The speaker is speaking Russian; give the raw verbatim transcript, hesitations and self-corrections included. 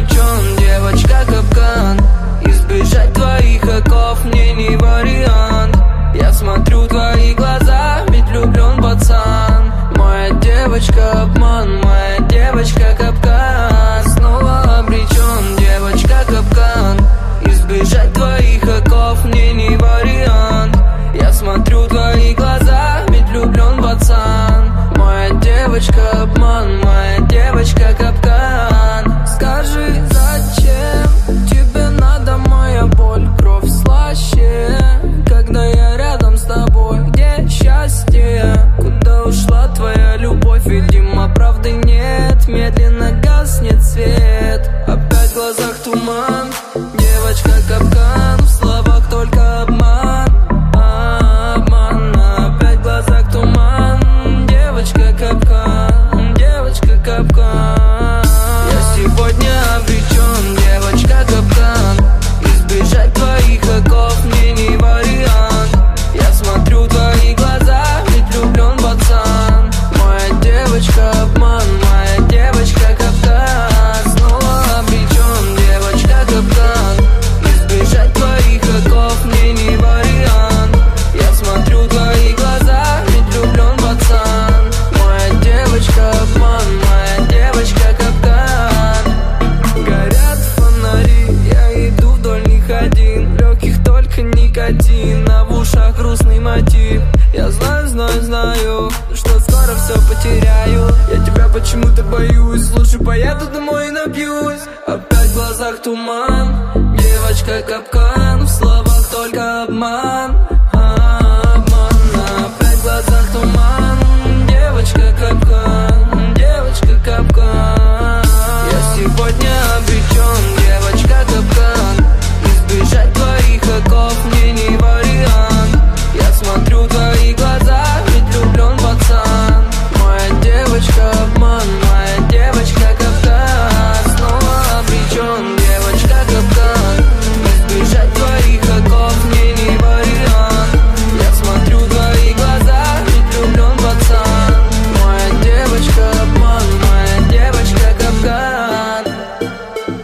обречен, девочка капкан. Избежать твоих оков мне не вариант. Я смотрю в твои глаза, ведь влюблен пацан. Моя девочка обман, моя девочка капкан. Снова обречен, девочка капкан. Избежать твоих оков мне не вариант. Я смотрю в твои глаза, ведь влюблен пацан. Моя девочка обман, моя девочка капкан. Скажи, зачем тебе надо моя боль? Кровь слаще, когда я рядом с тобой. Где счастье? Куда ушла твоя любовь? Видимо, правды нет. Медленно гаснет свет. Опять в глазах туман. Девочка капкан, в словах только обман. А, обман. Опять в глазах туман. Девочка капкан, девочка капкан. Я сегодня обречен, девочка капкан. Избежать твоих оков мне не вариант. Я смотрю в твои глаза, ведь влюблен пацан. Моя девочка обман, моя девочка капкан. Снова обречен, девочка капкан. Избежать твоих оков мне не вариант. Я смотрю в твои глаза, ведь влюблен пацан. Моя девочка обман, моя девочка капкан. Горят фонари, я иду вдоль них один. В легких только никотин, а в ушах грустный мотив. Я знаю, знаю, знаю, что скоро все потеряю. Я тебя почему-то боюсь, лучше поеду домой и напьюсь. Опять в глазах туман. Девочка капкан, в словах только обман.